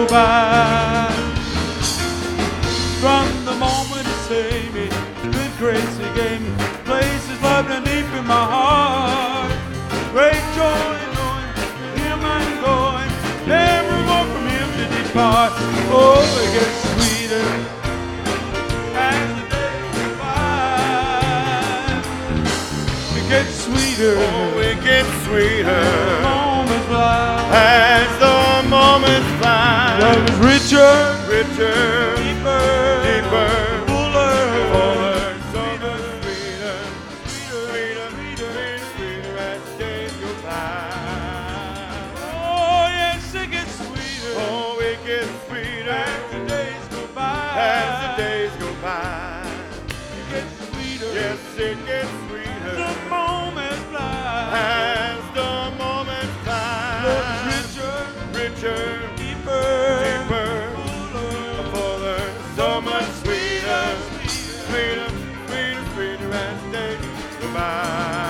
by. From the moment He saved me, good grace He gave me, places loved and deep in my heart. Great joy knowing Him I'm going, never more from Him to depart. Oh, it gets sweeter as the days go by. It gets sweeter. Oh, it gets sweeter. Moments fly. As the moments fly. Love is richer, Richer. deeper, Deeper. fuller, Fuller. So sweeter, much sweeter. Sweeter. Sweeter. Sweeter as days go by. Oh, yes, it gets sweeter Oh, it gets sweeter. as the days go by. As the days go by. It gets sweeter. Yes, it gets sweeter. The moments fly. As the moments fly. Love is richer, Richer. deeper, Deeper. fuller, Fuller. So much sweeter. Sweeter. Sweeter. Sweeter as days go by.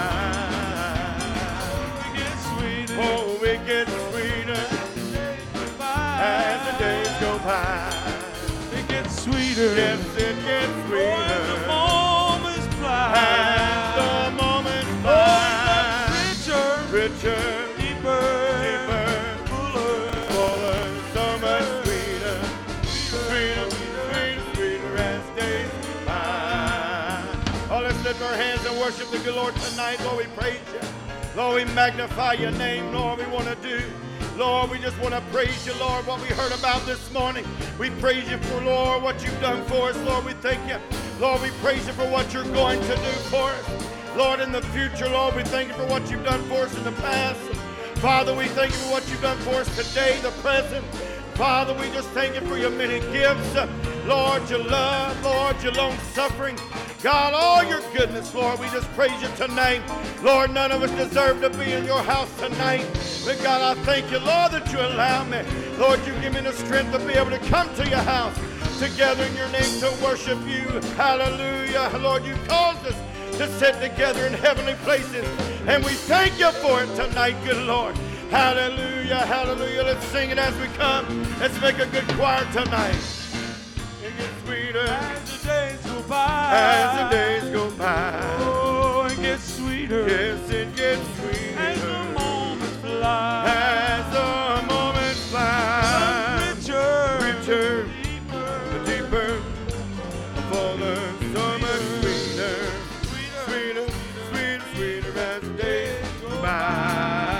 it gets sweeter Oh, it gets sweeter as the days go by. It gets sweeter. Yes, it gets Oh, sweeter as the moments fly. as the moments Oh, fly. richer, Richer, deeper, deeper, fuller, fuller, so much sweeter. Sweeter, sweeter, sweeter as days go by. Oh, let's lift our hands and worship the good Lord tonight. Lord, we praise you. Lord, we magnify your name. Lord, we want to do. Lord, we just want to praise you, Lord, what we heard about this morning. We praise you for, Lord, what you've done for us. Lord, we thank you. Lord, we praise you for what you're going to do for us. Lord, in the future, Lord, we thank you for what you've done for us in the past. Father, we thank you for what you've done for us today, the present. Father, we just thank you for your many gifts. Lord, your love, Lord, your long suffering. God, all your goodness, Lord, we just praise you tonight. Lord, none of us deserve to be in your house tonight. But God, I thank you, Lord, that you allow me. Lord, you give me the strength to be able to come to your house together in your name to worship you. Hallelujah. Lord, you caused us to sit together in heavenly places. And we thank you for it tonight, good Lord. Hallelujah, hallelujah. Let's sing it as we come. Let's make a good choir tonight. It gets sweeter as the days go by. as the days go by. Oh, it gets sweeter Yes, it gets as the sweeter moments fly. as the moments fly. Richer, Richer, deeper, deeper, fuller, so much sweeter. Sweeter, sweeter, sweeter as the days go by.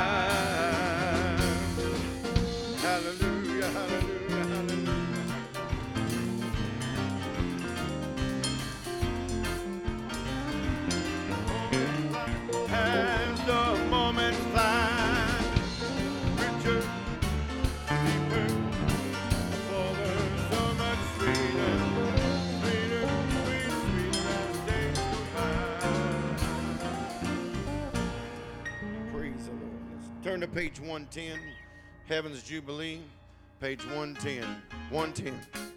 Hallelujah, hallelujah, hallelujah. As the moments fly, richer, deeper, fuller, so much sweeter, sweeter, sweeter, sweeter as the days go by. Praise the Lord. Let's turn to page 110, Heaven's Jubilee, page 110. 110.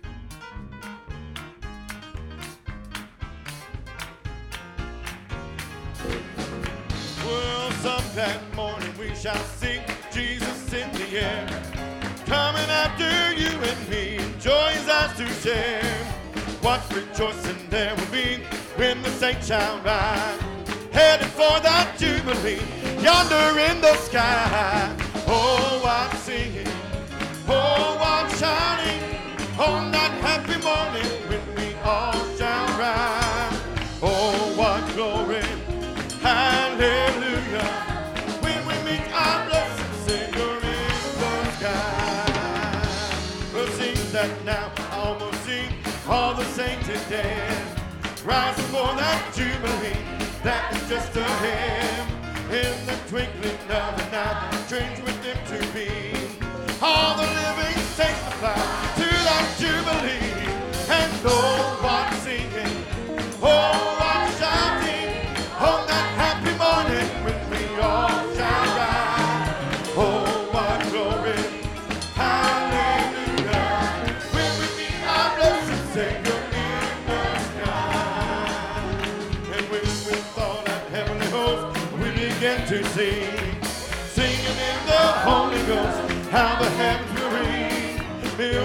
Well, sometime morning we shall see Jesus in the air, coming after you and me, joy is ours to share. What rejoicing there will be when the saints shall ride, headed for that Jubilee, yonder in the sky. Oh, I'm singing, oh, I'm shouting, on that happy morning when we all shall rise. Oh, what glory, hallelujah, when we meet our blessed Savior in the sky. Well, sing that now, I almost sing all the saints and dance, rising for that Jubilee that is just ahead. In the twinkling of an eye, strange with them to be, all the living saints fly to that Jubilee. And oh, I'm singing, oh, I'm shouting, on that happy morning when we all shall rise. Oh, what glory, hallelujah, when we meet our blessed Savior in the sky. And when with all that heavenly host we begin to sing, singing in the Holy Ghost, how the heavens will ring, fill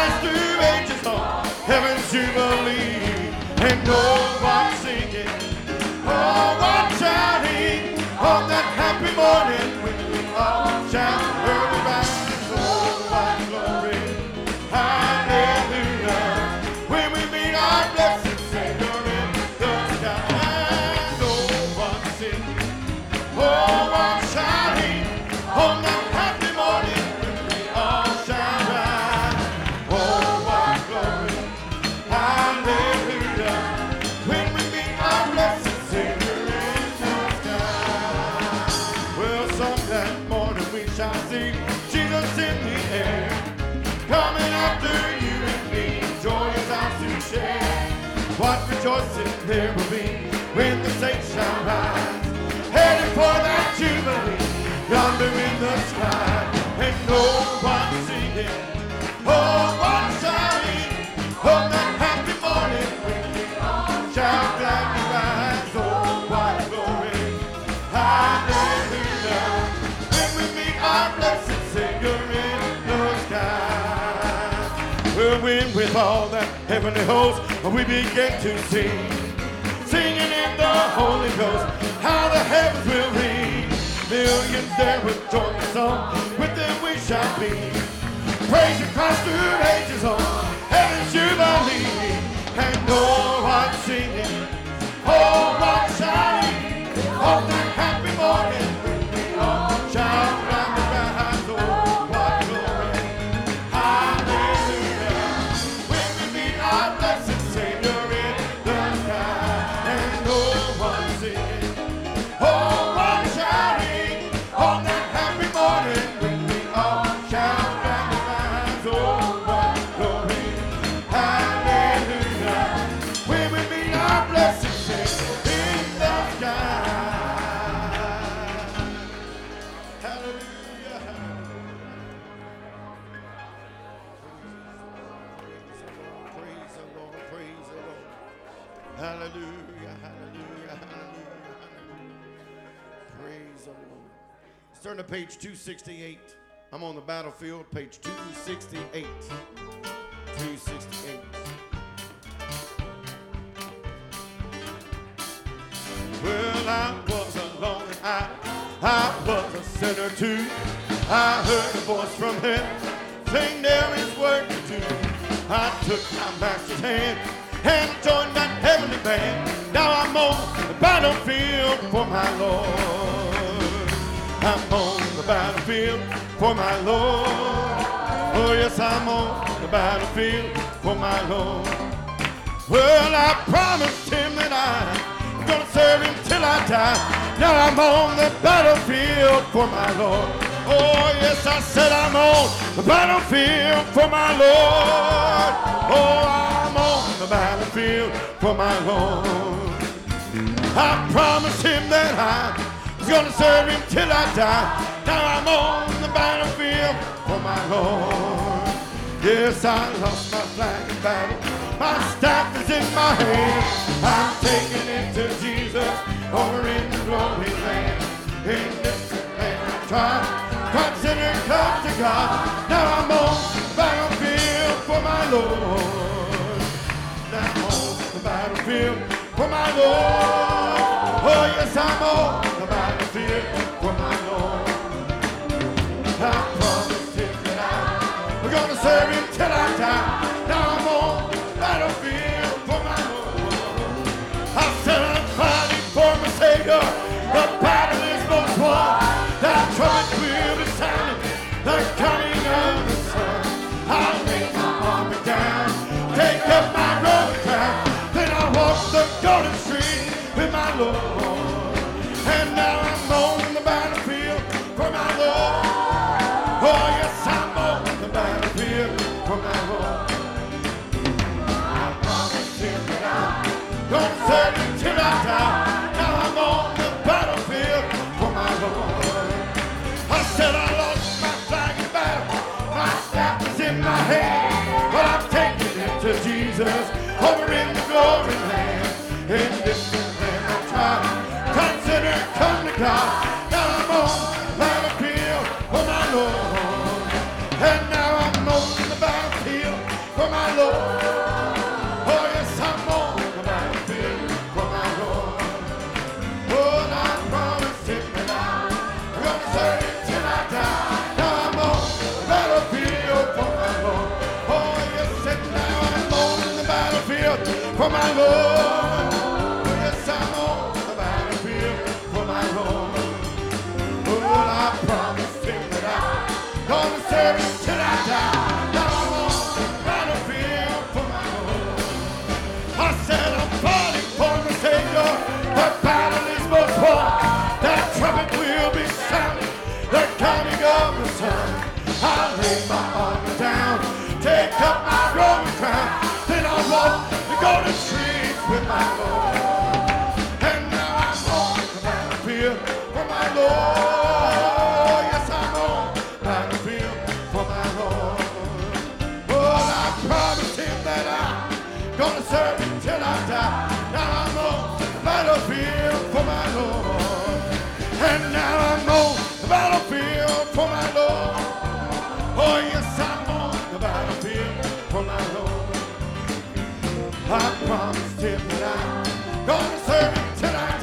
last through ages long, heaven's jubilee. And oh, what singing, oh, what shouting on that happy morning when we all shout early rise. Oh, what glory, hallelujah, when we meet our blessed Savior in the sky. And oh, what singing, oh, what shouting on that happy morning when we all shout rise. Oh, what glory, hallelujah, when we meet our blessed Savior in the sky. Well, some that morning we shall see Jesus in the air, coming after you and me, joy is ours to share. What rejoicing there will be when the saints shall rise, headed for that jubilee yonder in the sky. And oh, what singing, oh, what shouting on that happy morning when we all shall gladly rise. Oh, what glory, hallelujah, when we meet our blessed Savior in the sky. Well, when with all that heavenly host we begin to sing, singing in the Holy Ghost, how the heavens will ring. Millions there will join the song, with them we shall be, praising Christ through ages on, heaven's jubilee. And oh, what singing, oh, what shouting, on that happy morning when we all shall gladly rise. Oh, what glory, hallelujah, when we meet our blessed Savior in the sky. And oh, what singing, oh, what shouting, on that happy morning when we all shall gladly rise. Oh, what glory, hallelujah, when we meet our blessed Savior in the sky. Hallelujah, hallelujah. Praise the Lord, praise the Lord. Hallelujah, hallelujah, hallelujah, hallelujah. Praise the Lord. Let's turn to page 268. I'm on the battlefield, page 268. 268. Well, I was alone and I was a sinner too. I heard a voice from heaven saying there is work to do. I took my master's hand and joined that heavenly band. Now I'm on the battlefield for my Lord. I'm on the battlefield for my Lord. Oh yes, I'm on the battlefield for my Lord. Well, I promised him that I'm gonna serve him till I die. Now I'm on the battlefield for my Lord. Oh yes, I said I'm on the battlefield for my Lord. Oh, I'm on the battlefield for my Lord. I promised him that I was gonna serve him till I die. Now I'm on the battlefield for my Lord. Yes, I lost my flag in battle. My staff is in my hand. I'm taking it to Jesus over in the glory land. In this land of trial, God sinner come to God. Now I'm on the battlefield for my Lord. Now I'm on the battlefield for my Lord. Oh yes, I'm on the battlefield for my Lord. I promised him that I'm gonna serve him till I die. Now I'm on the battlefield for my Lord. I said I'm fighting for my Savior. The battle is most won. That trumpet will be sounding, the coming of the sun. I'll lay my armor down, take up my robe crown, then I'll walk the golden street with my Lord. And now I'm on the battlefield for my Lord. Oh yes, I'm on the battlefield for my Lord. I promised him that I'm gonna serve him till I die. Now I'm on the battlefield for my Lord. I said I lost my flag in battle, my staff is in my hand, but I'm taking it to Jesus over in the glory land. In this land of trial,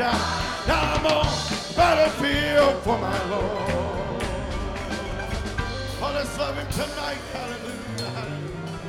Now I'm on the battlefield for my Lord. Oh, let's love him tonight. Hallelujah. Hallelujah.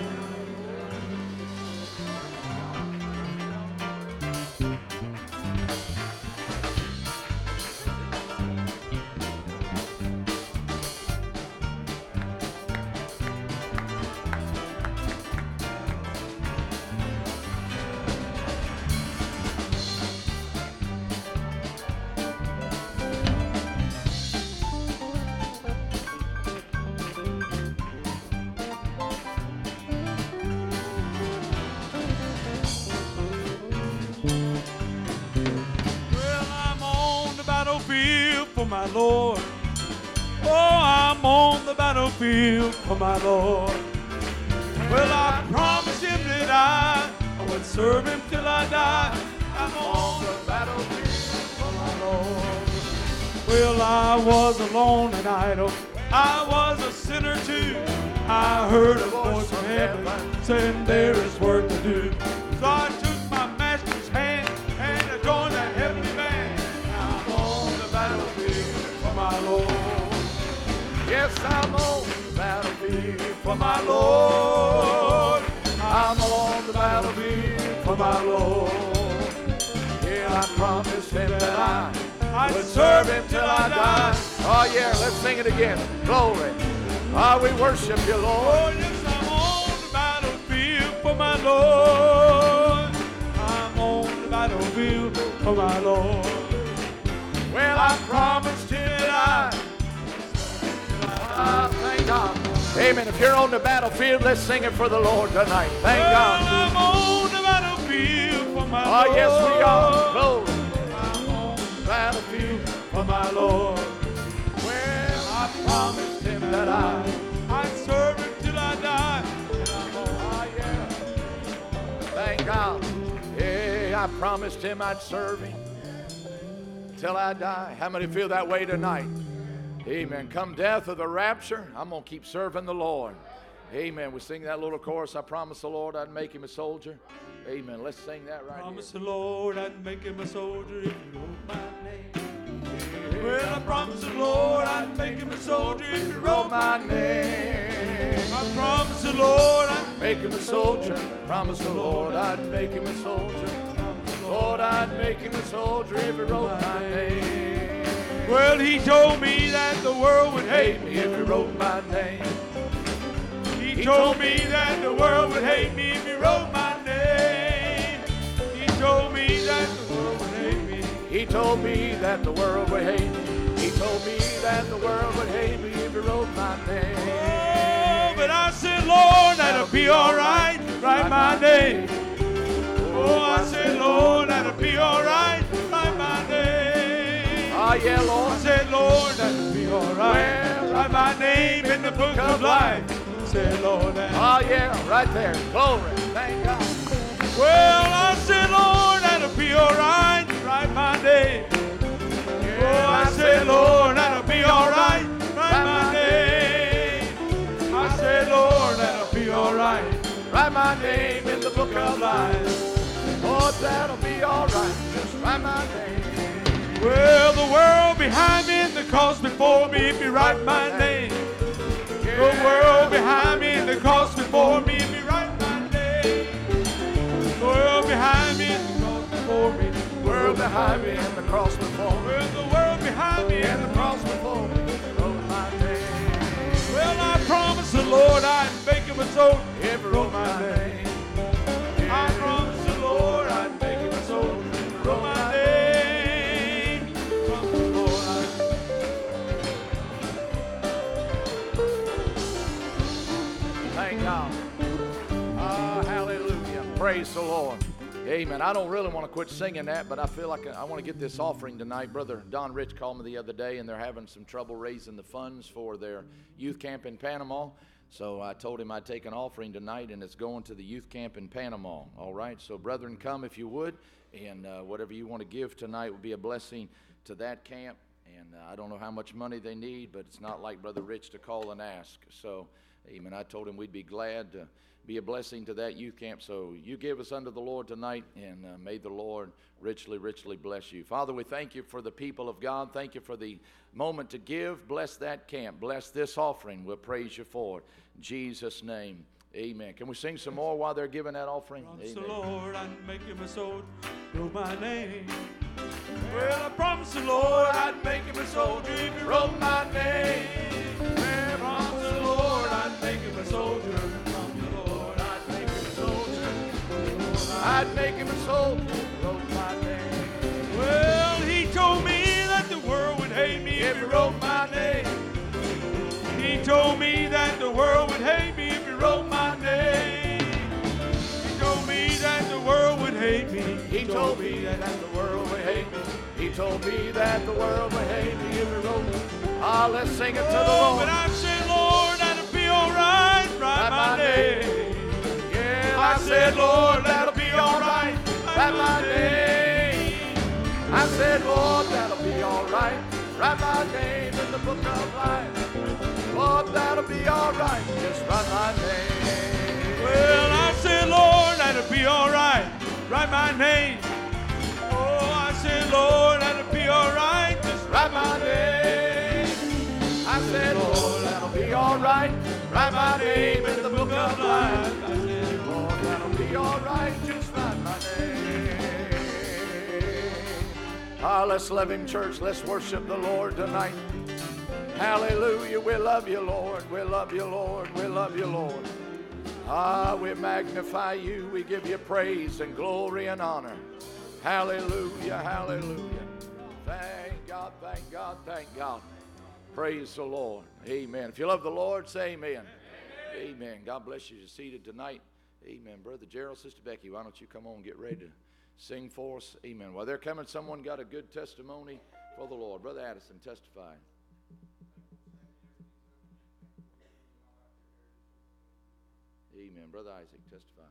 For my Lord. Oh, I'm on the battlefield for my Lord. Well, I promised him that I would serve him till I die. I'm on the battlefield for my Lord. Well, I was alone and idle. I was a sinner too. I heard a voice from heaven saying there is work to do. So I took my master's hand and I joined that heavenly band. I'm on the battlefield for my Lord. Yes, I'm on the battlefield for my Lord. I'm on the battlefield for my Lord. Yeah, I promised him that I would serve him till I die. Oh yeah, let's sing it again. Glory. Ah, we worship you, Lord. Oh yes, I'm on the battlefield for my Lord. I'm on the battlefield for my Lord. Well, I promised him that thank God. Amen. If you're on the battlefield, let's sing it for the Lord tonight. Thank God. I'm on the battlefield for my Lord. Oh, yes, we are. Glory. I'm on the battlefield for my Lord. Well, I promised him that I'd serve him till I die. Oh, yeah. Thank God. Yeah, I promised him I'd serve him till I die. How many feel that way tonight? Amen. Come death or the rapture, I'm going to keep serving the Lord. Amen. We sing that little chorus. I promised the Lord I'd make him a soldier. Amen. Let's sing that right Promise here. the Lord I'd make him a soldier if he wrote my name. Well, I promised the Lord I'd make him a soldier if he wrote my name. I promised the Lord I'd Make him a soldier. Promise the Lord I'd make him a soldier. Lord, I'd make him a soldier if he wrote my name. Well, he told me that the world would hate me if he wrote my name. He told me that the world would hate me if he wrote my name. He told me that the world would hate me. He told me that the world would hate me. He told me that the world would hate me if he wrote my name. Oh, but I said, Lord, that'll be all right. Write my name. Oh, I said, Lord, that'll be all right. Write my name. Oh, yeah, Lord. I said, Lord, that'll be all right. Write my name in the book of life. I said, Lord, oh, yeah, right there. Glory. Thank God. Well, I said, Lord, that'll be all right. Write my name. Oh, I said, Lord, that'll be all right. Write my name. I said, Lord, that'll be all right. Write my name in the book of life. Lord, that'll be all right. Just write my name. Well, the world behind me and the cross before me if you write my name. The world behind me and the cross before me if you write my name. The world behind me and the cross before me. The world behind me and the cross before me. Well, the world behind me and the cross before me. Wrote my name. Well, I promised the Lord I'd make him a soldier. If he wrote my name. I promised the Lord I'd make him a soldier. Wrote my name. Thank God. Hallelujah. Praise the Lord. Amen. I don't really want to quit singing that, but I feel like I want to get this offering tonight. Brother Don Rich called me the other day, and they're having some trouble raising the funds for their youth camp in Panama. So I told him I'd take an offering tonight, and it's going to the youth camp in Panama. All right? So, brethren, come if you would, and whatever you want to give tonight would be a blessing to that camp. And I don't know how much money they need, but it's not like Brother Rich to call and ask. So, amen. I told him we'd be glad to be a blessing to that youth camp. So you give us unto the Lord tonight, and may the Lord richly, richly bless you. Father, we thank you for the people of God. Thank you for the moment to give. Bless that camp. Bless this offering. We'll praise you for it. In Jesus' name, amen. Can we sing some more while they're giving that offering? Promise Amen. the Lord I'd make him a soldier, know my name. Well, I promised the Lord I'd make him a soldier if he wrote my name. Well, I promised the Lord I'd make him a soldier. Promised the Lord I'd make him a soldier. I'd make him a soldier, wrote my name. Well, he told me that the world would hate me if he wrote my name. He told me that the world would hate me if he wrote my name. He told me that the world would hate me. He told me that the world would hate me. He told me that the world would hate me if he wrote me. Ah, let's sing it to the Oh, Lord. but I said, Lord, that'll be all right. Write my name. Yeah, I said, Lord, that'll be all right. Write my name. I said, Lord, that'll be all right. Write my name in the book of life. Lord, that'll be all right. Just write my name. Well, I said, Lord, that'll be all right. Write my name. Oh, I said, Lord, that'll be all right. Just Write my name. I said, Lord, that'll be all right. Write my name in the book of life. I said, Lord, that'll be all right. Just write my name. Ah, let's love him, church. Let's worship the Lord tonight. Hallelujah. We love you, Lord. We love you, Lord. We love you, Lord. Ah, we magnify you. We give you praise and glory and honor. Hallelujah. Hallelujah. Thank God. Thank God. Thank God. Praise the Lord. Amen. If you love the Lord, say amen. Amen. God bless you. You're seated tonight. Amen. Brother Gerald, Sister Becky, why don't you come on and get ready to sing for us? Amen. While they're coming, someone got a good testimony for the Lord. Brother Addison, testify. Amen. Brother Isaac, testify.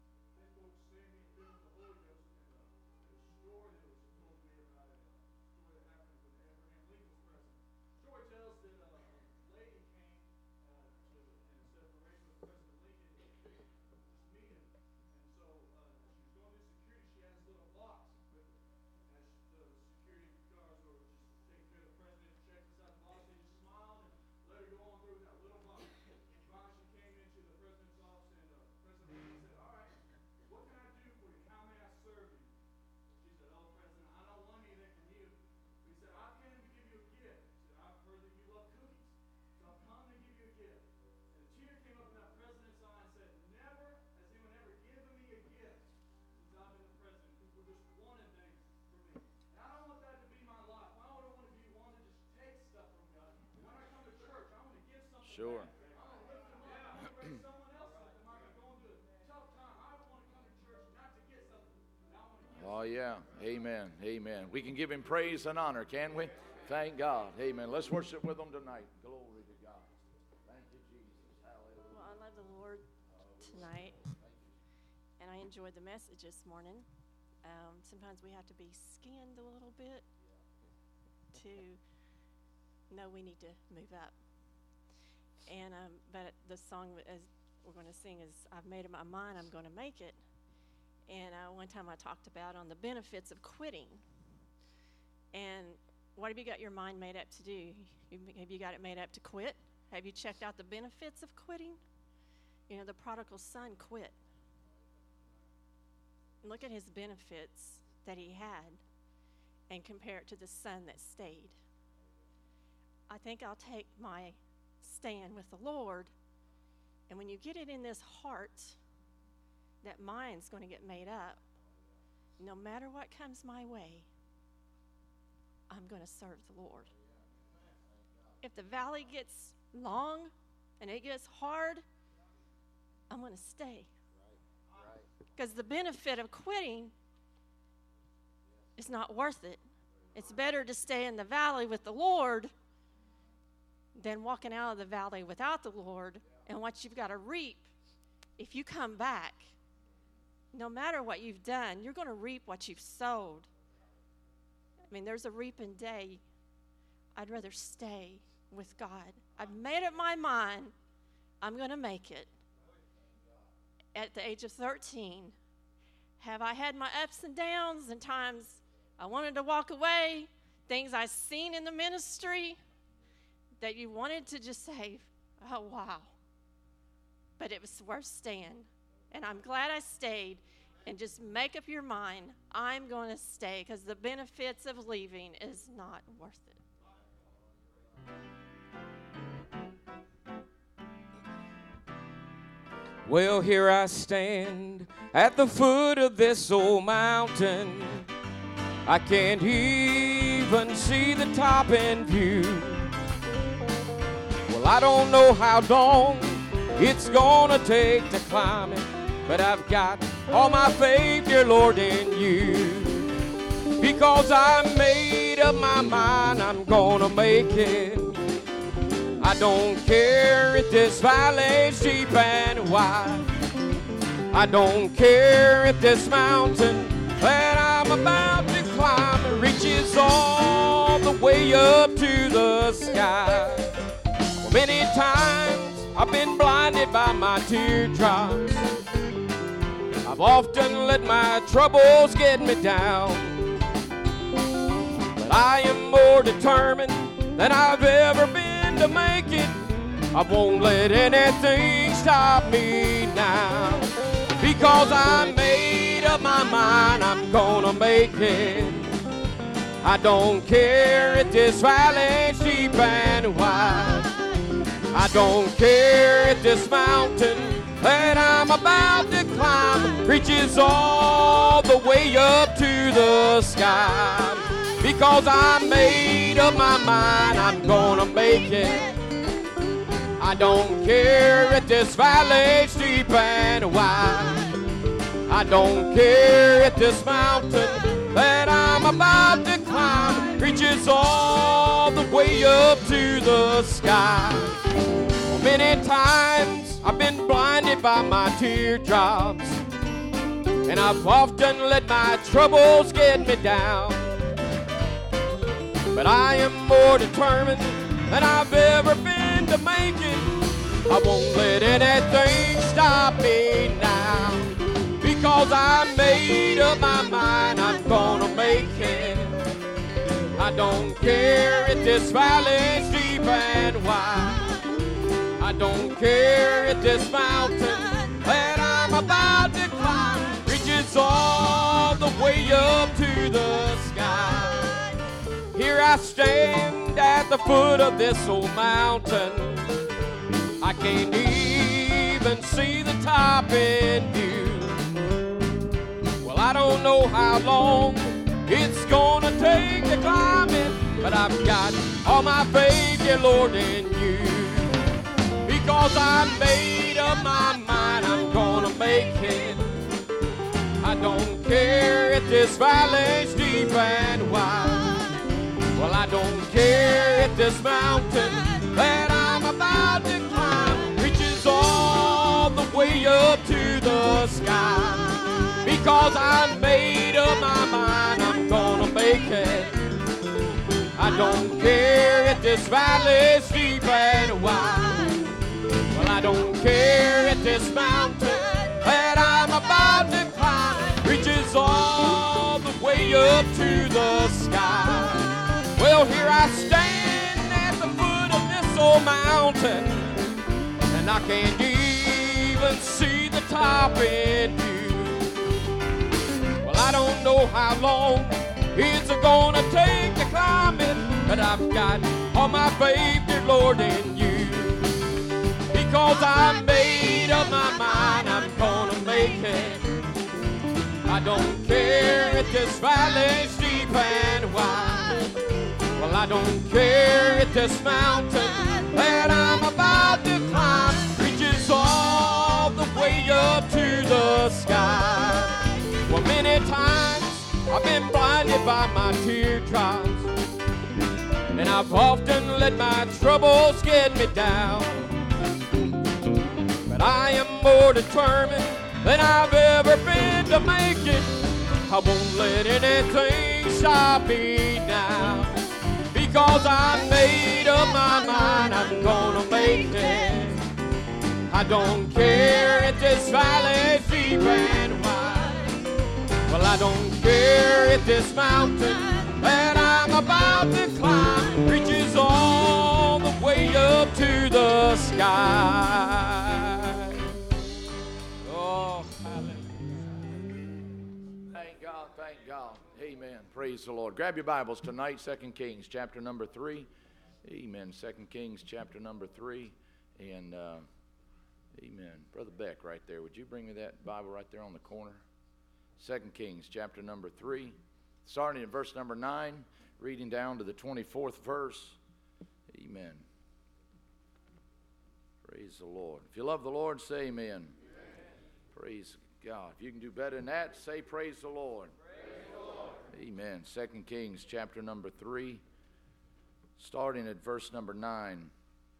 Sure. Oh, yeah. Amen. Amen. We can give him praise and honor, can we? Thank God. Amen. Let's worship with them tonight. Glory to God. Thank you, Jesus. Hallelujah. Well, I love the Lord tonight, and I enjoyed the message this morning. Sometimes we have to be skinned a little bit to know we need to move up. And but the song as we're going to sing is "I've made up my mind, I'm going to make it." And one time I talked about on the benefits of quitting. And what have you got your mind made up to do? Have you got it made up to quit? Have you checked out the benefits of quitting? You know, the prodigal son quit. Look at his benefits that he had and compare it to the son that stayed. I think I'll take my stand with the Lord, and when you get it in this heart that mine's going to get made up, no matter what comes my way, I'm going to serve the Lord. If the valley gets long and it gets hard, I'm going to stay. Because the benefit of quitting is not worth it. It's better to stay in the valley with the Lord than walking out of the valley without the Lord. And what you've got to reap, if you come back, no matter what you've done, you're going to reap what you've sowed. I mean, there's a reaping day. I'd rather stay with God. I've made up my mind. I'm going to make it. at the age of 13, have I had my ups and downs and times I wanted to walk away, things I've seen in the ministry that you wanted to just say, oh, wow. But it was worth staying. And I'm glad I stayed. And just make up your mind, I'm going to stay because the benefits of leaving is not worth it. Well, here I stand at the foot of this old mountain. I can't even see the top in view. Well, I don't know how long it's gonna take to climb it, but I've got all my faith, dear Lord, in you. Because I made up my mind I'm gonna make it. I don't care if this valley's deep and wide. I don't care if this mountain that I'm about to climb reaches all the way up to the sky. Many times I've been blinded by my teardrops. I've often let my troubles get me down. But I am more determined than I've ever been to make it. I won't let anything stop me now. Because I made up my mind I'm gonna make it. I don't care if this valley's deep and wide. I don't care if this mountain that I'm about to climb reaches all the way up to the sky. Because I made up my mind I'm gonna make it. I don't care if this valley's deep and wide. I don't care if this mountain that I'm about to climb reaches all the way up to the sky. Many times I've been blinded by my teardrops, and I've often let my troubles get me down. But I am more determined than I've ever been to make it. I won't let anything stop me now. Because I made up my mind I'm gonna make it. I don't care if this valley's deep and wide. I don't care if this mountain that I'm about to climb reaches all the way up to the sky. Here I stand at the foot of this old mountain. I can't even see the top in view. Well, I don't know how long it's gonna take to climb it, but I've got all my faith, dear Lord, in you. Because I made up my mind I'm gonna make it. I don't care if this valley's deep and wide. Well, I don't care if this mountain that I'm about to climb reaches all the way up to the sky. Because I made up my mind I'm gonna make it. I don't care if this valley's deep and wide. Well, I don't care if this mountain that I'm about to climb reaches all the way up to the sky. Well, here I stand at the foot of this old mountain, and I can't even see the top in view. Well, I don't know how long it's gonna take to climb it, but I've got all my faith, dear Lord, in you. Because I made up my mind I'm gonna make it. I don't care if this valley's deep and wide. Well, I don't care if this mountain that I'm about to climb reaches all the way up to the sky. Well, many times I've been blinded by my teardrops, and I've often let my troubles get me down. But I am more determined than I've ever been to make it. I won't let anything stop me now. Because I made up my mind I'm gonna make it. I don't care if this valley's deep and wide. Well, I don't care if this mountain that I'm about to climb reaches all the way up to the sky. Oh, hallelujah. Thank God, thank God. Amen. Praise the Lord. Grab your Bibles tonight, 2 Kings chapter number 3. Amen. 2 Kings chapter number 3. And, amen. Brother Beck right there, would you bring me that Bible right there on the corner? 2 Kings chapter number 3. Starting in verse number 9, reading down to the 24th verse. Amen. Praise the Lord. If you love the Lord, say amen. Amen. Praise God. If you can do better than that, say praise the Lord. Praise the Lord. Amen. 2 Kings chapter number 3, starting at verse number 9.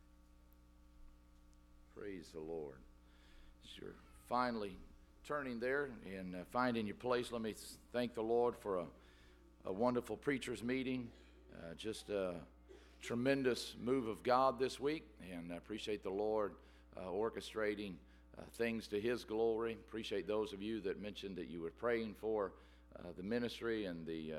Praise the Lord. As you're finally turning there and finding your place, let me thank the Lord for a wonderful preachers meeting. Just a tremendous move of God this week, and I appreciate the Lord orchestrating things to His glory. Appreciate those of you that mentioned that you were praying for the ministry and the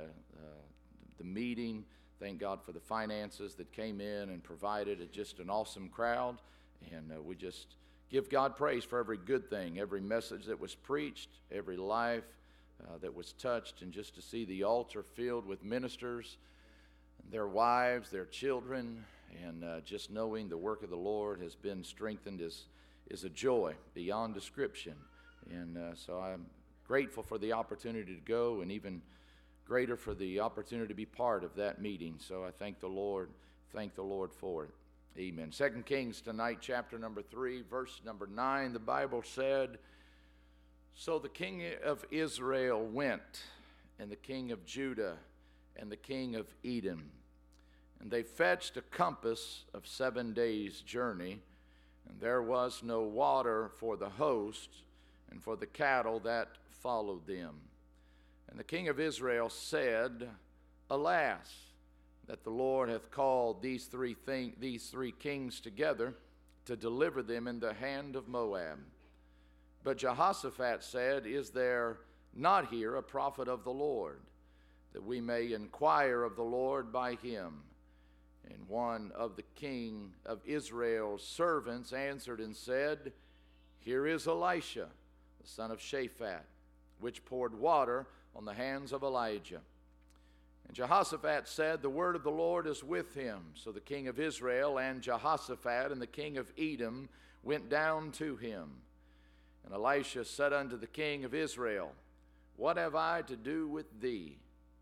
meeting. Thank God for the finances that came in and provided just an awesome crowd. And we just give God praise for every good thing, every message that was preached, every life that was touched, and just to see the altar filled with ministers, their wives, their children, and just knowing the work of the Lord has been strengthened is a joy beyond description. And so I'm grateful for the opportunity to go, and even greater for the opportunity to be part of that meeting. So I thank the Lord for it. Amen. 2 Kings tonight, chapter number 3, verse number 9, the Bible said, "So the king of Israel went, and the king of Judah, and the king of Edom, and they fetched a compass of 7 days' journey, and there was no water for the host, and for the cattle that followed them. And the king of Israel said, Alas, that the Lord hath called these three kings together to deliver them in the hand of Moab. But Jehoshaphat said, Is there not here a prophet of the Lord, that we may inquire of the Lord by him? And one of the king of Israel's servants answered and said, Here is Elisha, the son of Shaphat, which poured water on the hands of Elijah. And Jehoshaphat said, The word of the Lord is with him. So the king of Israel and Jehoshaphat and the king of Edom went down to him. And Elisha said unto the king of Israel, What have I to do with thee?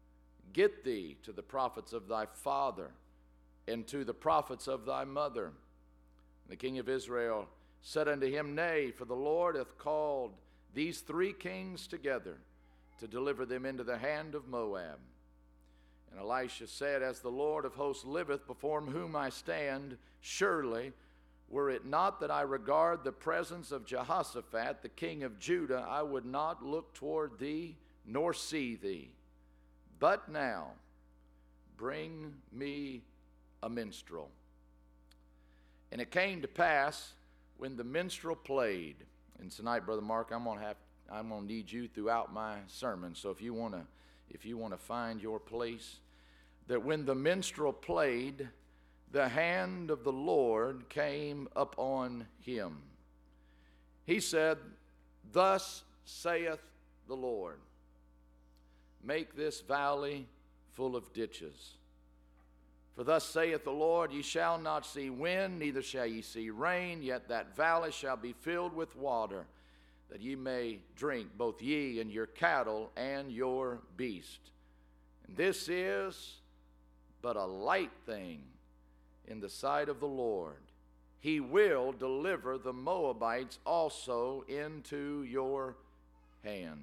Get thee to the prophets of thy father, and to the prophets of thy mother. And the king of Israel said unto him, Nay, for the Lord hath called these three kings together to deliver them into the hand of Moab. And Elisha said, As the Lord of hosts liveth, before whom I stand, surely, were it not that I regard the presence of Jehoshaphat, the king of Judah, I would not look toward thee, nor see thee. But now, bring me a minstrel. And it came to pass, when the minstrel played, and tonight, Brother Mark, I'm gonna need you throughout my sermon. So if you wanna find your place, that when the minstrel played, the hand of the Lord came upon him. He said, Thus saith the Lord, Make this valley full of ditches. For thus saith the Lord, Ye shall not see wind, neither shall ye see rain, yet that valley shall be filled with water, that ye may drink, both ye and your cattle and your beast. And this is but a light thing in the sight of the Lord. He will deliver the Moabites also into your hand.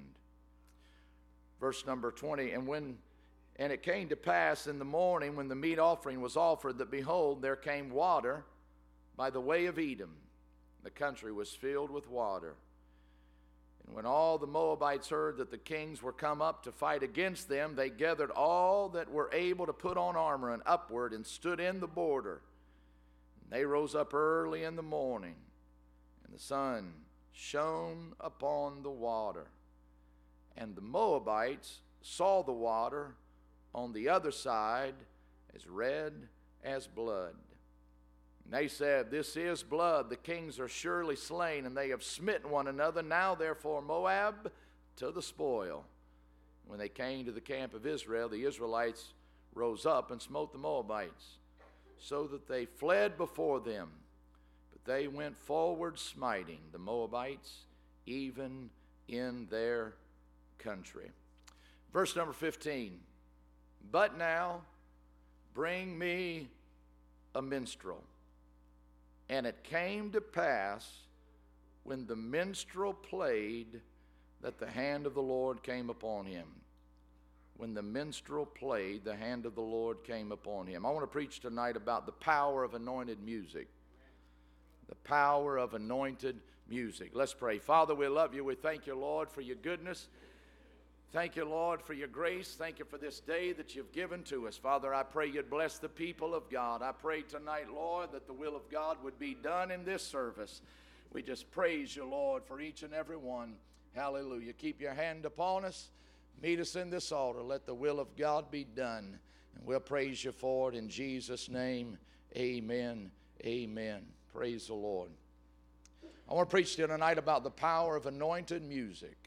Verse number 20, And it came to pass in the morning, when the meat offering was offered, that behold, there came water by the way of Edom. The country was filled with water. And when all the Moabites heard that the kings were come up to fight against them, they gathered all that were able to put on armor and upward, and stood in the border. And they rose up early in the morning, and the sun shone upon the water. And the Moabites saw the water on the other side as red as blood. And they said, This is blood. The kings are surely slain, and they have smitten one another. Now therefore Moab to the spoil. When they came to the camp of Israel, the Israelites rose up and smote the Moabites, so that they fled before them. But they went forward smiting the Moabites, even in their country. Verse number 15. But now bring me a minstrel. And it came to pass, when the minstrel played, that the hand of the Lord came upon him. When the minstrel played, the hand of the Lord came upon him. I want to preach tonight about the power of anointed music. The power of anointed music. Let's pray. Father, we love you. We thank you, Lord, for your goodness. Thank you, Lord, for your grace. Thank you for this day that you've given to us. Father, I pray you'd bless the people of God. I pray tonight, Lord, that the will of God would be done in this service. We just praise you, Lord, for each and every one. Hallelujah. Keep your hand upon us. Meet us in this altar. Let the will of God be done. And we'll praise you for it in Jesus' name. Amen. Amen. Praise the Lord. I want to preach to you tonight about the power of anointed music.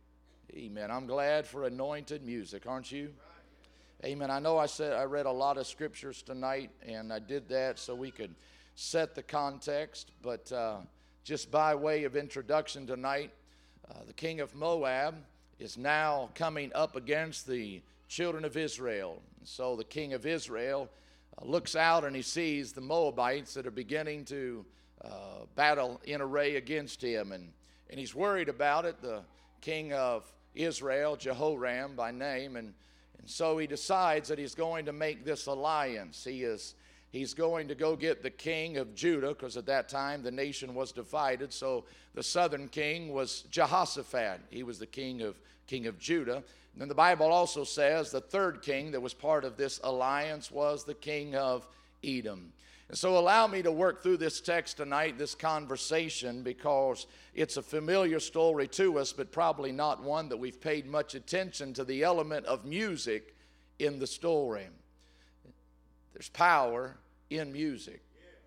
Amen. I'm glad for anointed music, aren't you? Amen. I know I read a lot of scriptures tonight, and I did that so we could set the context. But just by way of introduction tonight, the king of Moab is now coming up against the children of Israel. And so the king of Israel looks out and he sees the Moabites that are beginning to battle in array against him. And he's worried about it. The king of Israel, Jehoram by name, and so he decides that he's going to make this alliance. He's going to go get the king of Judah, because at that time the nation was divided. So the southern king was Jehoshaphat. He was the king of Judah. And then the Bible also says the third king that was part of this alliance was the king of Edom. And so allow me to work through this text tonight, this conversation, because it's a familiar story to us, but probably not one that we've paid much attention to the element of music in the story. There's power in music.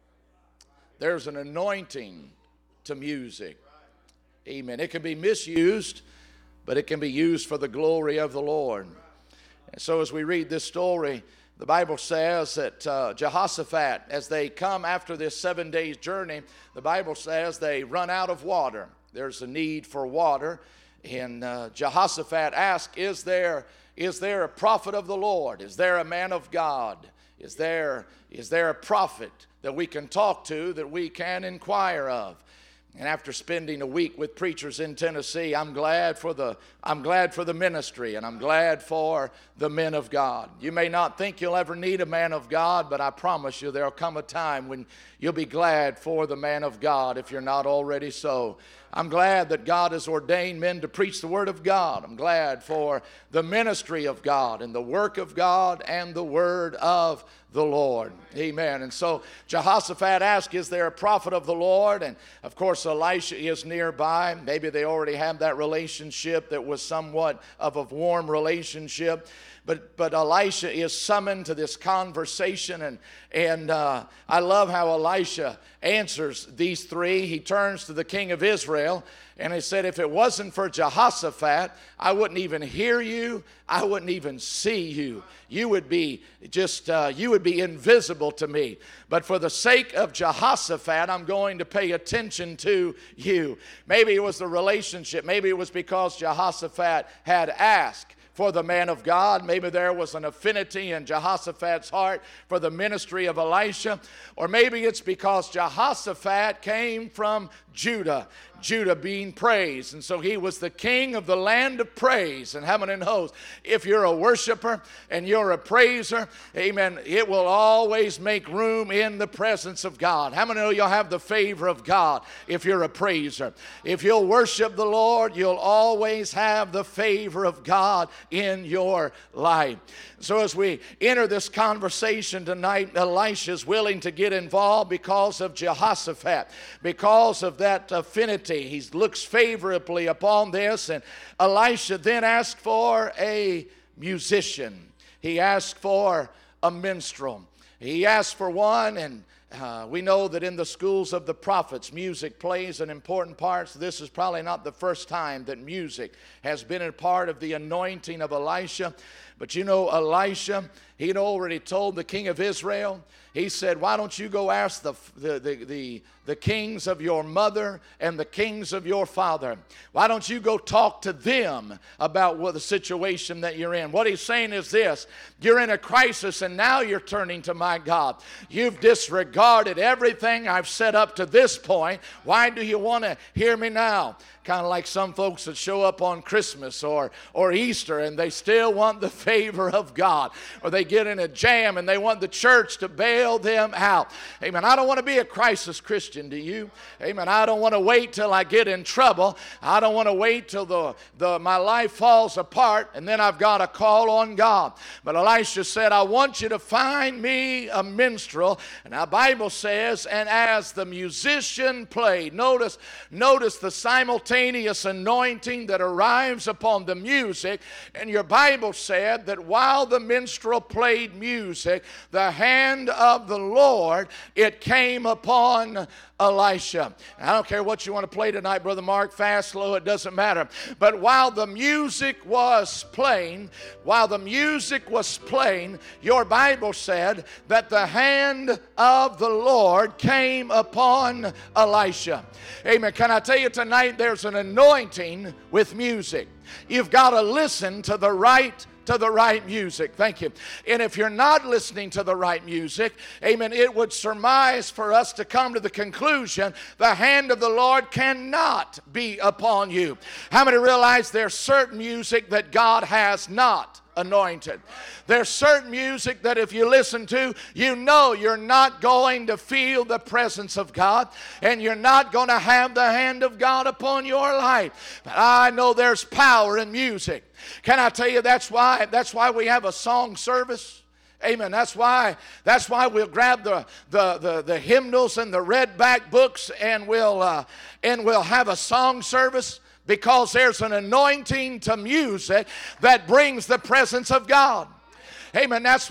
There's an anointing to music. Amen. It can be misused, but it can be used for the glory of the Lord. And so as we read this story, the Bible says that Jehoshaphat, as they come after this 7 days journey, the Bible says they run out of water. There's a need for water. And Jehoshaphat asked, is there a prophet of the Lord? Is there a man of God? Is there a prophet that we can talk to, that we can inquire of? And after spending a week with preachers in Tennessee, I'm glad for the ministry, and I'm glad for the men of God. You may not think you'll ever need a man of God, but I promise you there'll come a time when you'll be glad for the man of God if you're not already so. I'm glad that God has ordained men to preach the word of God. I'm glad for the ministry of God and the work of God and the word of the Lord. Amen. And so Jehoshaphat asked, is there a prophet of the Lord? And of course Elisha is nearby. Maybe they already have that relationship that was somewhat of a warm relationship. But Elisha is summoned to this conversation, and I love how Elisha answers these three. He turns to the king of Israel, and he said, if it wasn't for Jehoshaphat, I wouldn't even hear you. I wouldn't even see you. You would be invisible to me. But for the sake of Jehoshaphat, I'm going to pay attention to you. Maybe it was the relationship. Maybe it was because Jehoshaphat had asked for the man of God. Maybe there was an affinity in Jehoshaphat's heart for the ministry of Elisha. Or maybe it's because Jehoshaphat came from Judah being praised. And so he was the king of the land of praise and heaven and hosts. If you're a worshiper and you're a praiser, amen, it will always make room in the presence of God. How many know you'll have the favor of God if you're a praiser? If you'll worship the Lord, you'll always have the favor of God in your life. So as we enter this conversation tonight, Elisha's willing to get involved because of Jehoshaphat, because of that affinity. He looks favorably upon this, and Elisha then asked for a musician. He asked for a minstrel. He asked for one, and we know that in the schools of the prophets, music plays an important part. So this is probably not the first time that music has been a part of the anointing of Elisha. But you know, Elisha, he'd already told the king of Israel, he said, why don't you go ask the kings of your mother and the kings of your father? Why don't you go talk to them about what the situation that you're in? What he's saying is this: you're in a crisis and now you're turning to my God. You've disregarded everything I've said up to this point. Why do you want to hear me now? Kind of like some folks that show up on Christmas or Easter and they still want the favor of God. Or they get in a jam and they want the church to bail them out. Amen. I don't want to be a crisis Christian, do you? Amen. I don't want to wait till I get in trouble. I don't want to wait till my life falls apart and then I've got to call on God. But Elisha said, I want you to find me a minstrel. And our Bible says, and as the musician played, notice the simultaneous anointing that arrives upon the music. And your Bible said that while the minstrel played music, the hand of the Lord, it came upon Elisha. I don't care what you want to play tonight, Brother Mark, fast, slow, it doesn't matter. But while the music was playing, your Bible said that the hand of the Lord came upon Elisha. Amen. Can I tell you tonight, there's an anointing with music. You've got to listen to the right music. Thank you. And if you're not listening to the right music, amen, it would surmise for us to come to the conclusion the hand of the Lord cannot be upon you. How many realize there's certain music that God has not anointed? There's certain music that if you listen to, you know you're not going to feel the presence of God and you're not going to have the hand of God upon your life. But I know there's power in music. Can I tell you that's why we have a song service? Amen. That's why we'll grab the hymnals and the redback books and we'll have a song service. Because there's an anointing to music that brings the presence of God. Amen. That's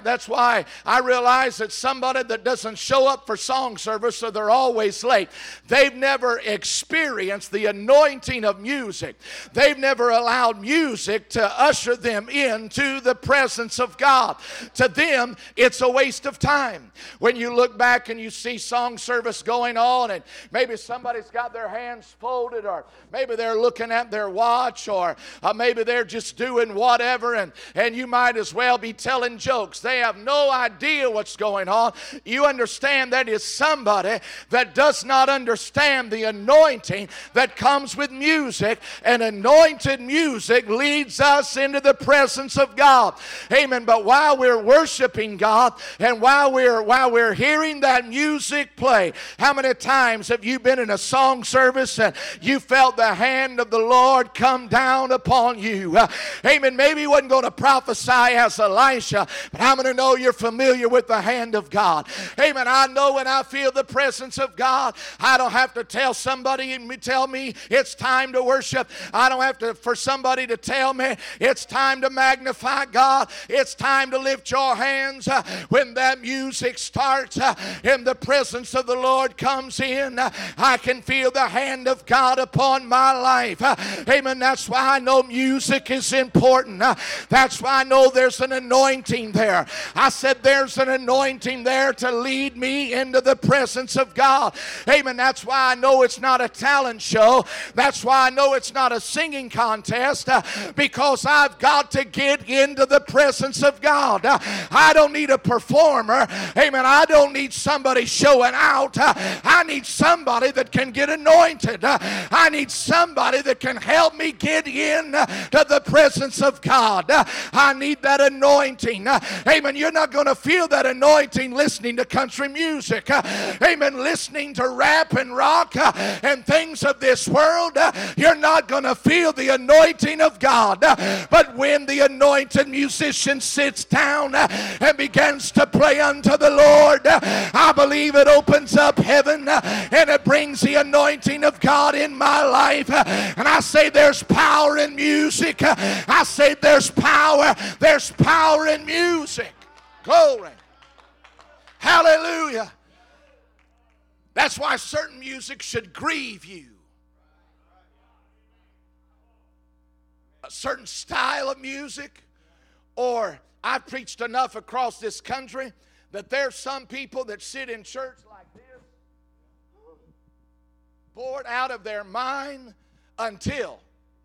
why I realize that somebody that doesn't show up for song service, so they're always late, they've never experienced the anointing of music. They've never allowed music to usher them into the presence of God. To them, it's a waste of time. When you look back and you see song service going on and maybe somebody's got their hands folded, or maybe they're looking at their watch, or maybe they're just doing whatever, and you might as well be telling jokes. They have no idea what's going on. You understand that is somebody that does not understand the anointing that comes with music, and anointed music leads us into the presence of God. Amen. But while we're worshiping God and while we're hearing that music play, how many times have you been in a song service and you felt the hand of the Lord come down upon you? Amen. Maybe he wasn't going to prophesy as Elisha, but I'm going to know you're familiar with the hand of God. Amen. I know when I feel the presence of God, I don't have to tell somebody and tell me it's time to worship. I don't have to for somebody to tell me it's time to magnify God. It's time to lift your hands. When that music starts and the presence of the Lord comes in, I can feel the hand of God upon my life. Amen. That's why I know music is important. That's why I know there's an anointing there. I said there's an anointing there to lead me into the presence of God. Amen. That's why I know it's not a talent show. That's why I know it's not a singing contest, because I've got to get into the presence of God. I don't need a performer. Amen. I don't need somebody showing out. I need somebody that can get anointed. I need somebody that can help me get in to the presence of God. I need that anointing anointing. Amen. You're not going to feel that anointing listening to country music. Amen. Listening to rap and rock and things of this world. You're not going to feel the anointing of God. But when the anointed musician sits down and begins to play unto the Lord, I believe it opens up heaven and it brings the anointing of God in my life. And I say there's power in music. I say there's power. There's power in music. Glory. Hallelujah. That's why certain music should grieve you. A certain style of music, or I've preached enough across this country that there's some people that sit in church like this, bored out of their mind until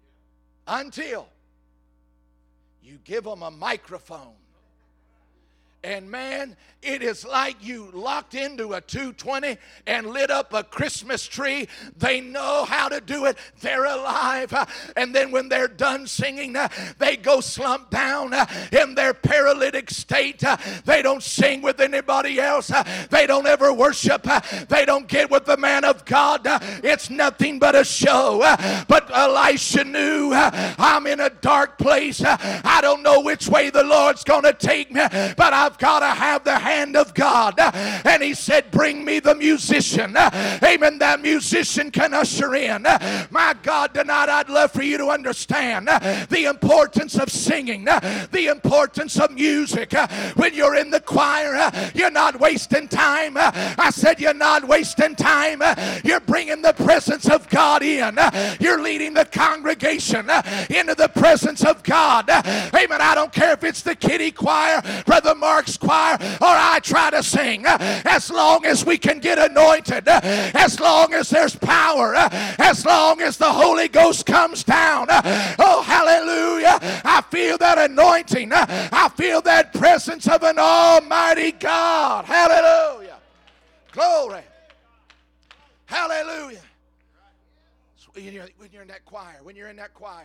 you give them a microphone. And man, it is like you locked into a 220 and lit up a Christmas tree. They know how to do it. They're alive. And then when they're done singing, they go slump down in their paralytic state. They don't sing with anybody else. They don't ever worship. They don't get with the man of God. It's nothing but a show. But Elisha knew, I'm in a dark place. I don't know which way the Lord's going to take me, but I've got to have the hand of God. And he said, bring me the musician. Amen. That musician can usher in. My God, tonight I'd love for you to understand the importance of singing, the importance of music. When you're in the choir, you're not wasting time. I said you're not wasting time. You're bringing the presence of God in. You're leading the congregation into the presence of God. Amen. I don't care if it's the kiddie choir, Brother Mark's choir, or I try to sing. As long as we can get anointed, as long as there's power, as long as the Holy Ghost comes down. Oh, hallelujah. I feel that anointing. I feel that presence of an almighty God. Hallelujah. Glory. Hallelujah. So when you're in that choir,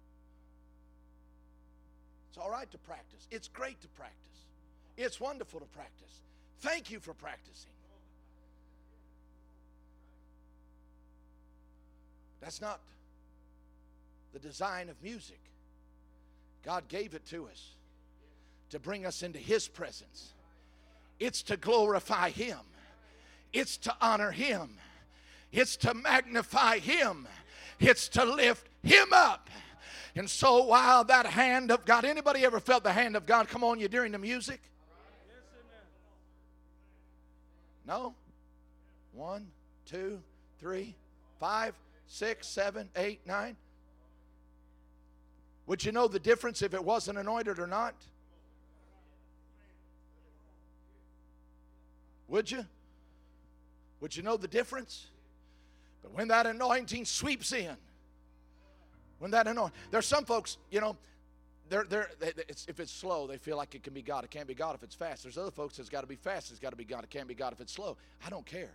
it's all right to practice. It's great to practice. It's wonderful to practice. Thank you for practicing. That's not the design of music. God gave it to us to bring us into His presence. It's to glorify Him. It's to honor Him. It's to magnify Him. It's to lift Him up. And so while that hand of God, anybody ever felt the hand of God come on you during the music? No? 1, 2, 3, 5, 6, 7, 8, 9. Would you know the difference if it wasn't anointed or not? Would you? Would you know the difference? But when that anointing sweeps in, there's some folks, you know, if it's slow, they feel like it can be God. It can't be God if it's fast. There's other folks that's got to be fast. It's got to be God. It can't be God if it's slow. I don't care.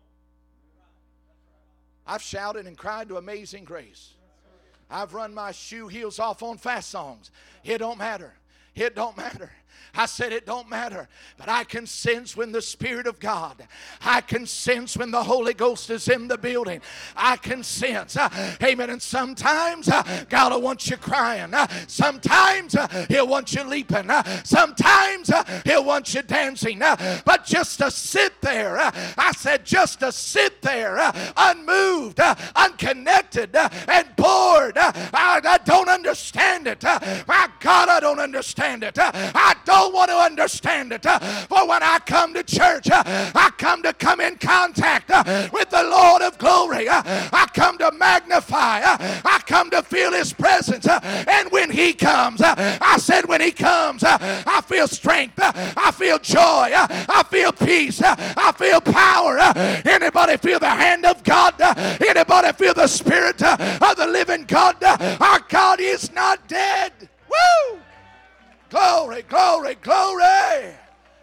I've shouted and cried to Amazing Grace. I've run my shoe heels off on fast songs. It don't matter. It don't matter. I said it don't matter, but I can sense when the Spirit of God, I can sense when the Holy Ghost is in the building. I can sense, amen. And sometimes God will want you crying. Sometimes He'll want you leaping. Sometimes He'll want you dancing. But just to sit there, I said just to sit there, unmoved, unconnected, and bored. I don't understand it. My God, I don't understand it. I don't want to understand it. For when I come to church, I come in contact with the Lord of glory. I come to magnify. I come to feel His presence. And when He comes, I said when He comes, I feel strength. I feel joy. I feel peace. I feel power. Anybody feel the hand of God? Anybody feel the Spirit of the living God? Our God is not dead. Woo! Glory, glory, glory.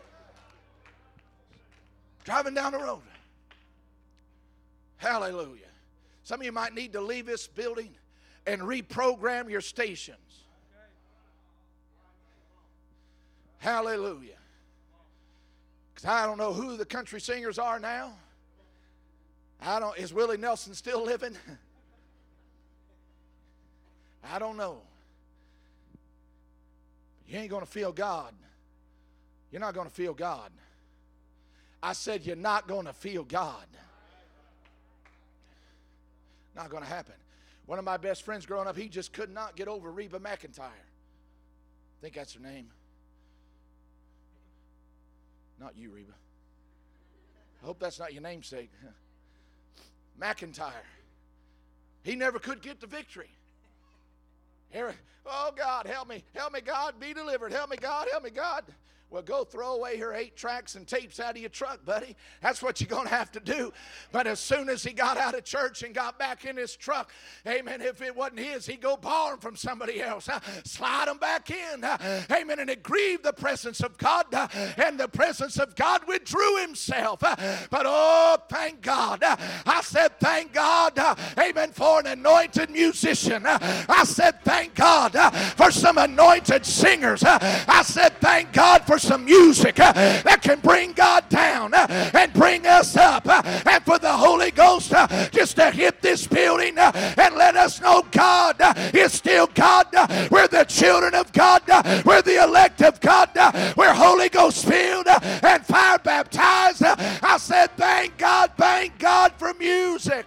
Driving down the road. Hallelujah. Some of you might need to leave this building and reprogram your stations. Hallelujah. Because I don't know who the country singers are now. Is Willie Nelson still living? I don't know. You ain't going to feel God. You're not going to feel God. I said you're not going to feel God. Not going to happen. One of my best friends growing up, he just could not get over Reba McEntire. I think that's her name. Not you, Reba. I hope that's not your namesake. McEntire. He never could get the victory. Oh, God, help me. Help me, God, be delivered. Help me, God, help me, God. Well, go throw away her 8 tracks and tapes out of your truck, buddy. That's what you're going to have to do. But as soon as he got out of church and got back in his truck, amen, if it wasn't his, he'd go borrow them from somebody else. Slide them back in. Amen. And it grieved the presence of God. And the presence of God withdrew himself. But oh, thank God. I said thank God. Amen. For an anointed musician. I said thank God for some anointed singers. I said thank God for some music that can bring God down and bring us up, and for the Holy Ghost just to hit this building and let us know God is still God. We're the children of God. We're the elect of God. We're Holy Ghost filled and fire baptized. I said thank God for music.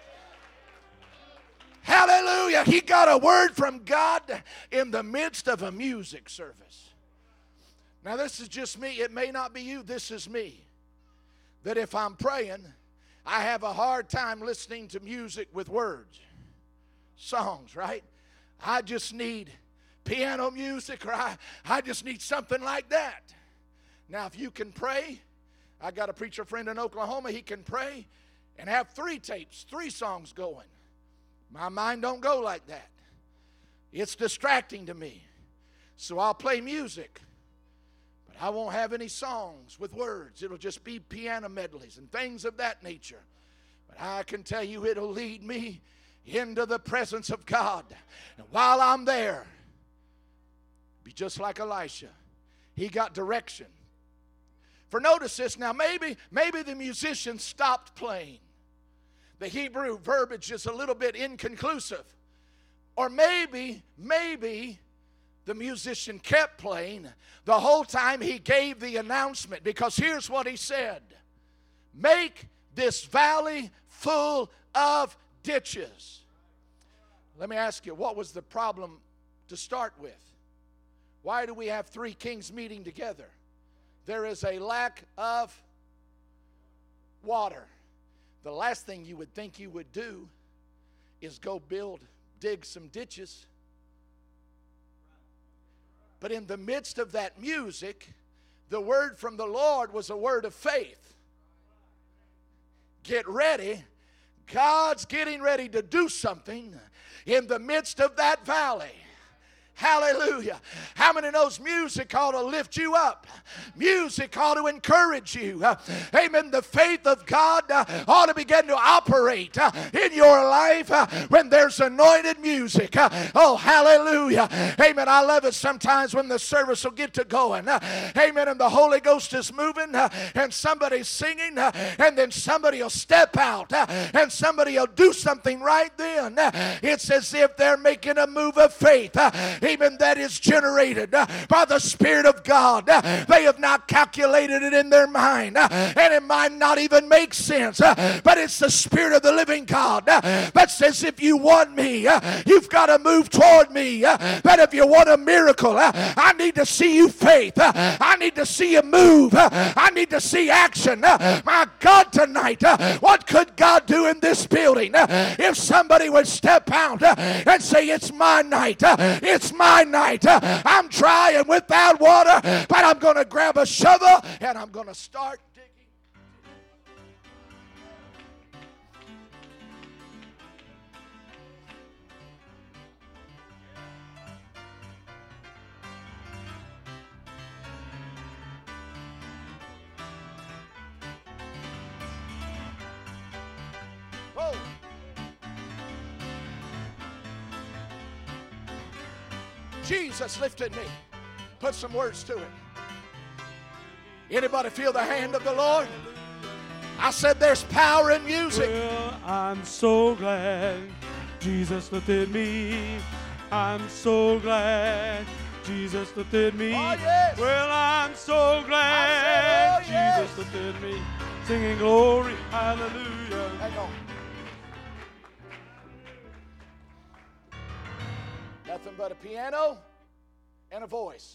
Hallelujah. He got a word from God in the midst of a music service. Now, this is just me. It may not be you. This is me. That if I'm praying, I have a hard time listening to music with words. Songs, right? I just need piano music, or I just need something like that. Now, if you can pray, I got a preacher friend in Oklahoma. He can pray and have 3 tapes, 3 songs going. My mind don't go like that. It's distracting to me. So I'll play music. I won't have any songs with words. It'll just be piano medleys and things of that nature. But I can tell you it'll lead me into the presence of God. And while I'm there, be just like Elisha. He got direction. For notice this, now maybe the musician stopped playing. The Hebrew verbiage is a little bit inconclusive. Or maybe the musician kept playing the whole time he gave the announcement, because here's what he said: make this valley full of ditches. Let me ask you, what was the problem to start with? Why do we have 3 kings meeting together? There is a lack of water. The last thing you would think you would do is go dig some ditches. But in the midst of that music, the word from the Lord was a word of faith. Get ready. God's getting ready to do something in the midst of that valley. Hallelujah. How many knows music ought to lift you up? Music ought to encourage you. Amen. The faith of God ought to begin to operate in your life when there's anointed music. Oh, hallelujah. Amen. I love it sometimes when the service will get to going. Amen. And the Holy Ghost is moving and somebody's singing and then somebody will step out and somebody will do something right then. It's as if they're making a move of faith. Amen, that is generated by the Spirit of God. They have not calculated it in their mind, and it might not even make sense, but it's the Spirit of the living God that says, if you want me, you've got to move toward me. That if you want a miracle, I need to see you faith. I need to see you move. I need to see action. My God, tonight, what could God do in this building if somebody would step out and say, it's my night. It's my night. I'm dry and without water, but I'm going to grab a shovel and I'm going to start digging. Whoa. Jesus lifted me. Put some words to it. Anybody feel the hand of the Lord? I said there's power in music. Well, I'm so glad Jesus lifted me. I'm so glad Jesus lifted me. Oh, yes. Well, I'm so glad I said, oh, yes. Jesus lifted me. Singing glory, hallelujah. Hang on. Nothing but a piano and a voice.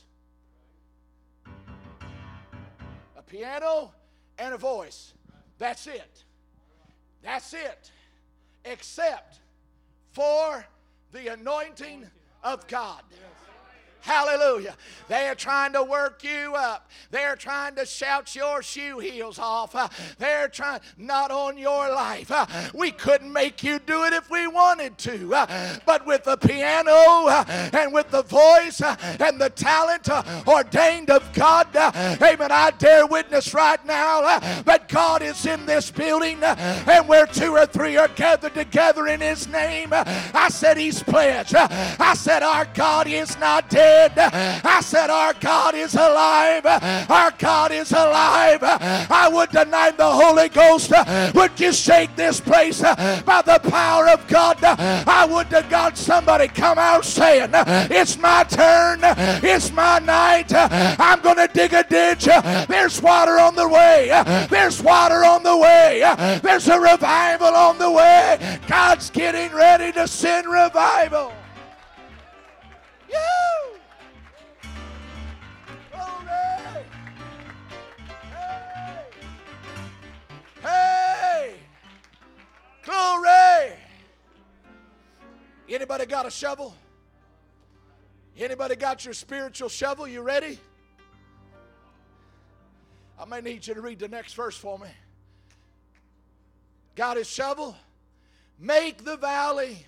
A piano and a voice. That's it. That's it. Except for the anointing of God. Hallelujah. They're trying to work you up. They're trying to shout your shoe heels off. They're trying, not on your life. We couldn't make you do it if we wanted to. But with the piano and with the voice and the talent ordained of God, amen, I dare witness right now that God is in this building, and where 2 or 3 are gathered together in His name, I said He's pledged. I said our God is not dead. I said our God is alive. Our God is alive. I would deny the Holy Ghost would just shake this place by the power of God. I would to God somebody come out saying, it's my turn. It's my night. I'm going to dig a ditch. There's water on the way. There's water on the way. There's a revival on the way. God's getting ready to send revival. You. Hey! Glory! Anybody got a shovel? Anybody got your spiritual shovel? You ready? I may need you to read the next verse for me. Got his shovel? Make the valley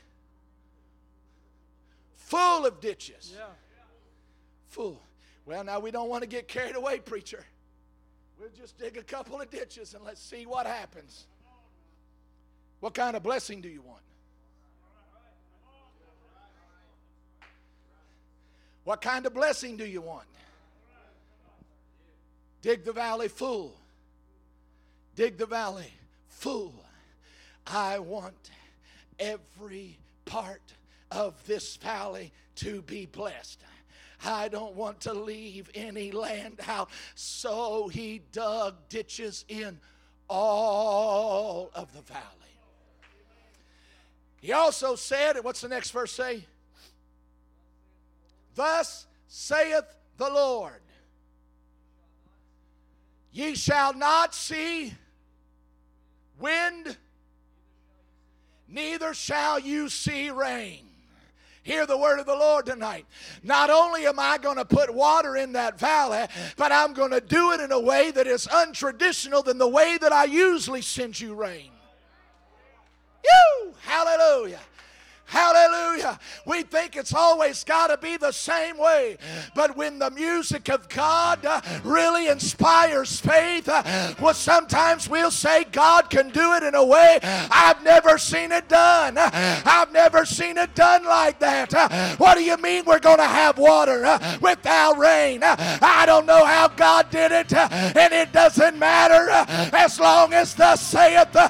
full of ditches. Yeah. Full. Well, now we don't want to get carried away, preacher. We'll just dig a couple of ditches and let's see what happens. What kind of blessing do you want? What kind of blessing do you want? Dig the valley full. Dig the valley full. I want every part of this valley to be blessed. I don't want to leave any land out. So he dug ditches in all of the valley. He also said, and what's the next verse say? Thus saith the Lord, ye shall not see wind, neither shall you see rain. Hear the word of the Lord tonight. Not only am I going to put water in that valley, but I'm going to do it in a way that is untraditional than the way that I usually send you rain. Hallelujah. Hallelujah. We think it's always got to be the same way. But when the music of God really inspires faith, well, sometimes we'll say God can do it in a way I've never seen it done. I've never seen it done like that. What do you mean we're going to have water without rain? I don't know how God did it, and it doesn't matter as long as thus saith the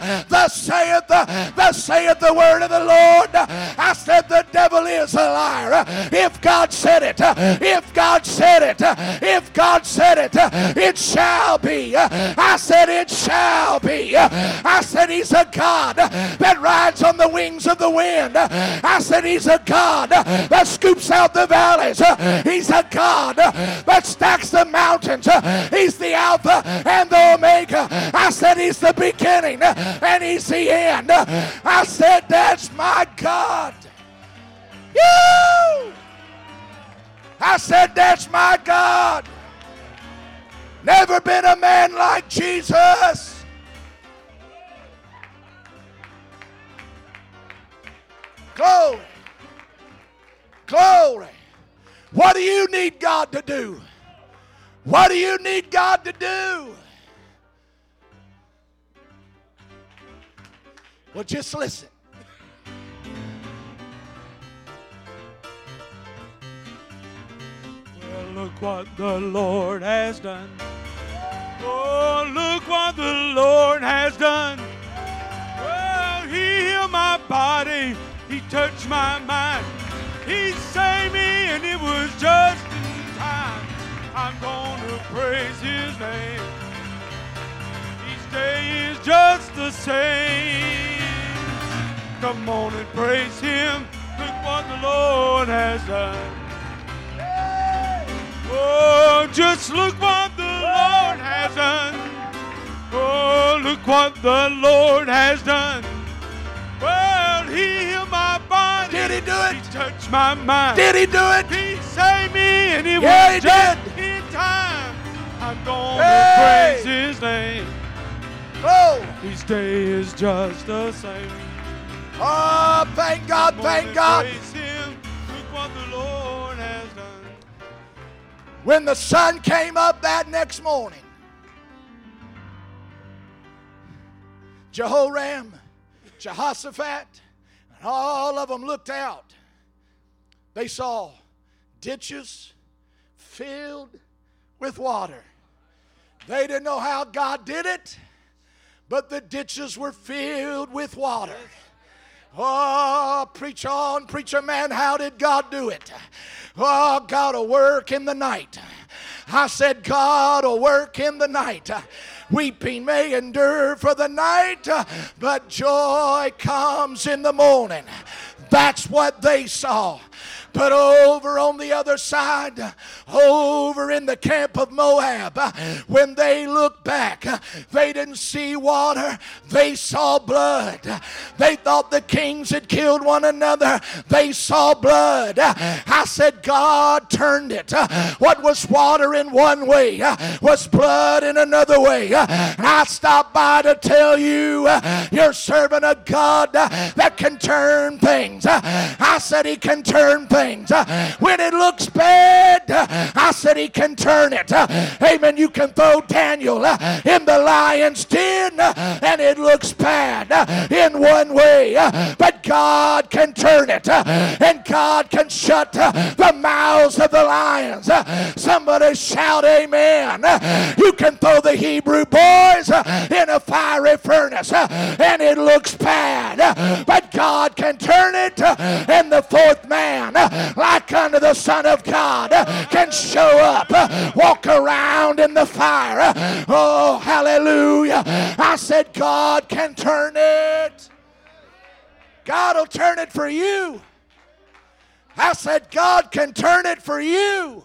word of the Lord. I said the devil is a liar. If God said it, if God said it, if God said it, it shall be. I said it shall be. I said he's a God that rides on the wings of the wind. I said he's a God that scoops out the valleys. He's a God that stacks the mountains. He's the Alpha and the Omega. I said he's the beginning and he's the end. I said that's my God. You! I said that's my God. Never been a man like Jesus. Glory. Glory. What do you need God to do? What do you need God to do? Well, just listen. Well, look what the Lord has done. Oh, look what the Lord has done. Well, He healed my body. He touched my mind. He saved me, and it was just in time. I'm gonna praise His name. Each day is just the same. Come on and praise Him. Look what the Lord has done. Oh, just look what the Lord has done. Oh, look what the Lord has done. Well, He healed my body. Did He do it? He touched my mind. Did He do it? He saved me, and it Yeah, was He just did. in time. I'm gonna Hey. praise His name. Oh, Each day is just the same. oh, thank God, Come on thank and God. praise Him. Look what the Lord has done. When the sun came up that next morning, Jehoram, Jehoshaphat, and all of them looked out. They saw ditches filled with water. They didn't know how God did it, but the ditches were filled with water. Oh, preach on, preacher man, how did God do it? Oh, God will work in the night. I said, God will work in the night. Weeping may endure for the night, but joy comes in the morning. That's what they saw. But over on the other side, over in the camp of Moab, when they looked back, they didn't see water, they saw blood. They thought the kings had killed one another, they saw blood. I said, God turned it. What was water in one way was blood in another way. And I stopped by to tell you, you're serving a God that can turn things. I said He can turn things. When it looks bad, I said He can turn it. Amen. You can throw Daniel in the lion's den and it looks bad in one way, but God can turn it, and God can shut the mouths of the lions. Somebody shout amen. You can throw the Hebrew boys in a fiery furnace and it looks bad, but God can turn it, and the fourth man, like unto the Son of God, can show up, walk around in the fire. Oh, hallelujah. I said God can turn it. God will turn it for you. I said God can turn it for you.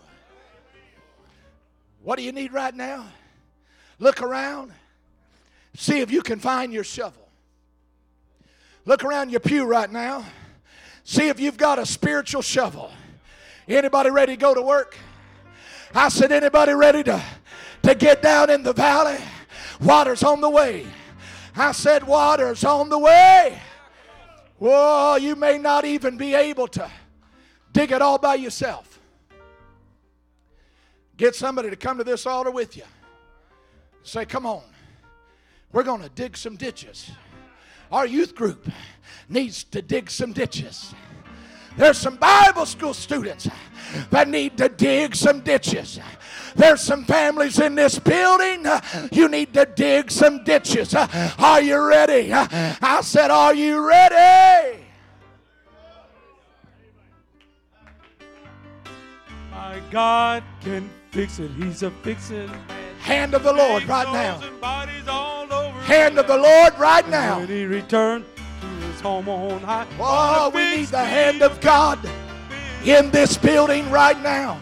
What do you need right now? Look around. See if you can find your shovel. Look around your pew right now. See if you've got a spiritual shovel. Anybody ready to go to work? I said, anybody ready to get down in the valley? Water's on the way. I said, water's on the way. Whoa, you may not even be able to dig it all by yourself. Get somebody to come to this altar with you. Say, come on. We're going to dig some ditches. Our youth group needs to dig some ditches. There's some Bible school students that need to dig some ditches. There's some families in this building, you need to dig some ditches. Are you ready? I said, are you ready? My God can fix it. He's a fixing man. Hand of the Lord right now. Souls and bodies all over Hand of the Lord right now. When He returned to His home on high. Oh, we need the hand of God in this building right now.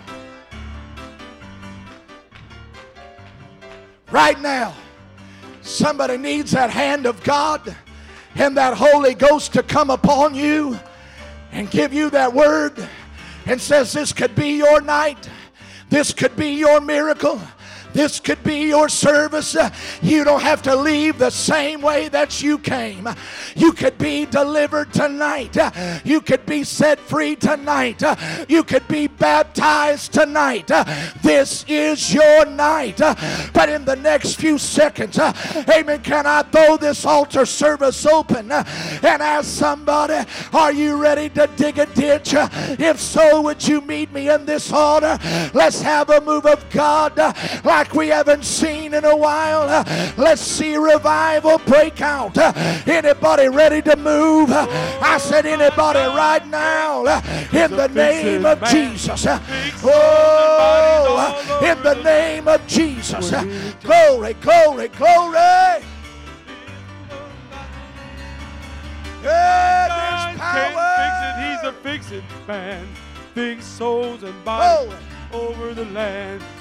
Right now. Somebody needs that hand of God and that Holy Ghost to come upon you and give you that word and says this could be your night. This could be your miracle. This could be your service. You don't have to leave the same way that you came. You could be delivered tonight. You could be set free tonight. You could be baptized tonight. This is your night. But in the next few seconds, amen, can I throw this altar service open and ask somebody, are you ready to dig a ditch? If so, would you meet me in this altar? Let's have a move of God like like we haven't seen in a while. Let's see revival break out. Anybody ready to move? I said anybody right now in the name of Jesus. Oh, in the name of Jesus. Glory, glory, glory. Yeah, there's Can't power. fix it, he's a fix-it man. Fix souls and bodies over the land.